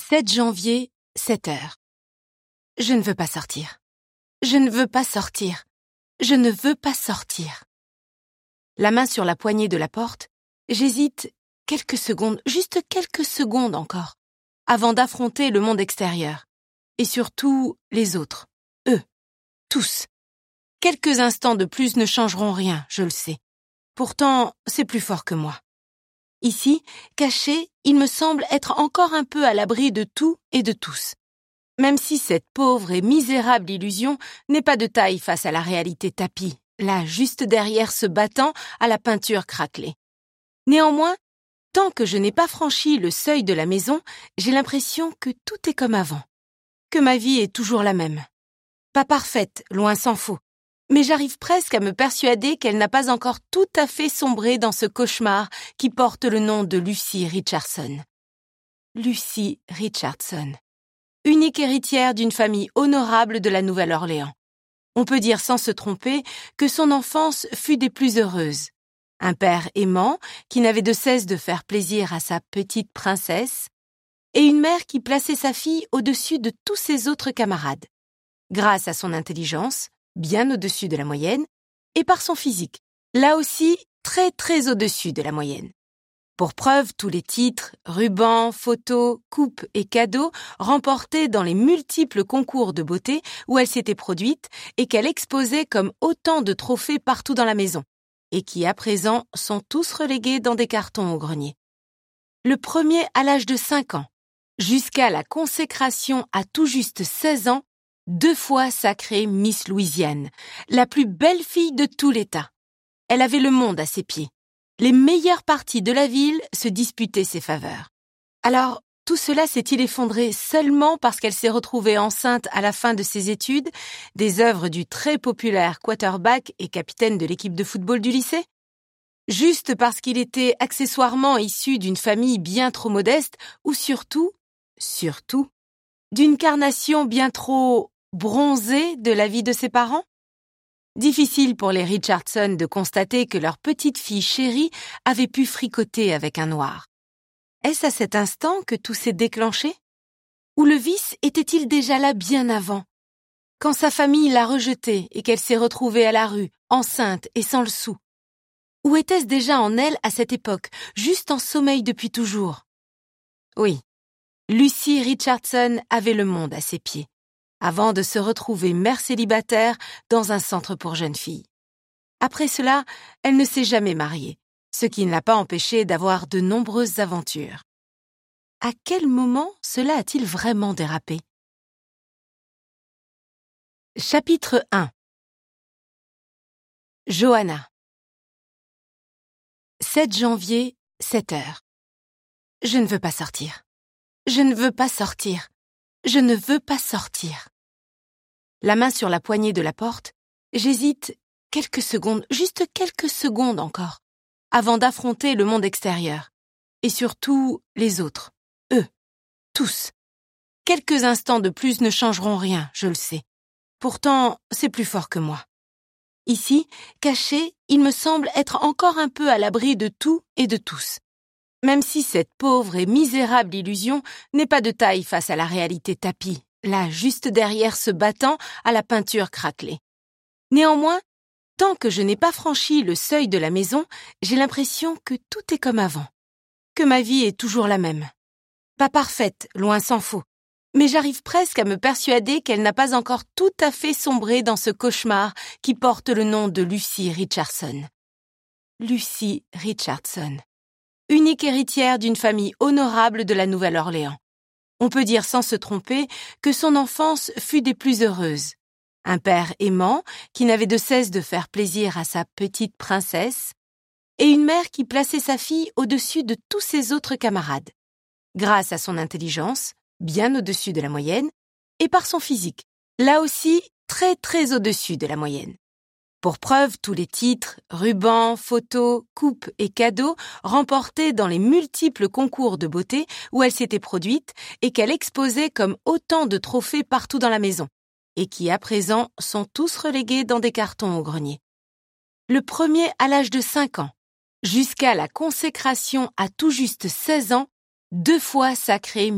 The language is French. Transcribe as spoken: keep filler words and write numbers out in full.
sept janvier, sept heures. Je ne veux pas sortir. Je ne veux pas sortir. Je ne veux pas sortir. La main sur la poignée de la porte, j'hésite quelques secondes, juste quelques secondes encore, avant d'affronter le monde extérieur. Et surtout les autres, eux, tous. Quelques instants de plus ne changeront rien, je le sais. Pourtant, c'est plus fort que moi. Ici, caché, il me semble être encore un peu à l'abri de tout et de tous. Même si cette pauvre et misérable illusion n'est pas de taille face à la réalité tapie, là, juste derrière ce battant à la peinture craquelée. Néanmoins, tant que je n'ai pas franchi le seuil de la maison, j'ai l'impression que tout est comme avant, que ma vie est toujours la même. Pas parfaite, loin s'en faut, mais j'arrive presque à me persuader qu'elle n'a pas encore tout à fait sombré dans ce cauchemar qui porte le nom de Lucy Richardson. Lucy Richardson. Unique héritière d'une famille honorable de la Nouvelle-Orléans. On peut dire sans se tromper que son enfance fut des plus heureuses. Un père aimant qui n'avait de cesse de faire plaisir à sa petite princesse et une mère qui plaçait sa fille au-dessus de tous ses autres camarades. Grâce à son intelligence, bien au-dessus de la moyenne, et par son physique, là aussi très très au-dessus de la moyenne. Pour preuve, tous les titres, rubans, photos, coupes et cadeaux remportés dans les multiples concours de beauté où elle s'était produite et qu'elle exposait comme autant de trophées partout dans la maison, et qui à présent sont tous relégués dans des cartons au grenier. Le premier à l'âge de cinq ans, jusqu'à la consécration à tout juste seize ans, deux fois sacrée Miss Louisiane, la plus belle fille de tout l'État. Elle avait le monde à ses pieds. Les meilleures parties de la ville se disputaient ses faveurs. Alors, tout cela s'est-il effondré seulement parce qu'elle s'est retrouvée enceinte à la fin de ses études des œuvres du très populaire quarterback et capitaine de l'équipe de football du lycée? Juste parce qu'il était accessoirement issu d'une famille bien trop modeste ou surtout, surtout, d'une carnation bien trop bronzée de la vie de ses parents? Difficile pour les Richardson de constater que leur petite fille chérie avait pu fricoter avec un noir. Est-ce à cet instant que tout s'est déclenché? Ou le vice était-il déjà là bien avant, quand sa famille l'a rejetée et qu'elle s'est retrouvée à la rue, enceinte et sans le sou? Ou était-ce déjà en elle à cette époque, juste en sommeil depuis toujours? Oui, Lucy Richardson avait le monde à ses pieds, avant de se retrouver mère célibataire dans un centre pour jeunes filles. Après cela, elle ne s'est jamais mariée, ce qui ne l'a pas empêchée d'avoir de nombreuses aventures. À quel moment cela a-t-il vraiment dérapé? Chapitre un. Johanna. sept janvier, sept heures. Je ne veux pas sortir. Je ne veux pas sortir. Je ne veux pas sortir. La main sur la poignée de la porte, j'hésite quelques secondes, juste quelques secondes encore, avant d'affronter le monde extérieur. Et surtout les autres, eux, tous. Quelques instants de plus ne changeront rien, je le sais. Pourtant, c'est plus fort que moi. Ici, caché, il me semble être encore un peu à l'abri de tout et de tous. Même si cette pauvre et misérable illusion n'est pas de taille face à la réalité tapie, là, juste derrière ce battant à la peinture craquelée. Néanmoins, tant que je n'ai pas franchi le seuil de la maison, j'ai l'impression que tout est comme avant, que ma vie est toujours la même. Pas parfaite, loin s'en faut, mais j'arrive presque à me persuader qu'elle n'a pas encore tout à fait sombré dans ce cauchemar qui porte le nom de Lucy Richardson. Lucy Richardson. Unique héritière d'une famille honorable de la Nouvelle-Orléans. On peut dire sans se tromper que son enfance fut des plus heureuses. Un père aimant qui n'avait de cesse de faire plaisir à sa petite princesse et une mère qui plaçait sa fille au-dessus de tous ses autres camarades. Grâce à son intelligence, bien au-dessus de la moyenne, et par son physique, là aussi très très au-dessus de la moyenne. Pour preuve, tous les titres, rubans, photos, coupes et cadeaux remportés dans les multiples concours de beauté où elle s'était produite et qu'elle exposait comme autant de trophées partout dans la maison, et qui à présent sont tous relégués dans des cartons au grenier. Le premier à l'âge de cinq ans, jusqu'à la consécration à tout juste seize ans, deux fois sacrée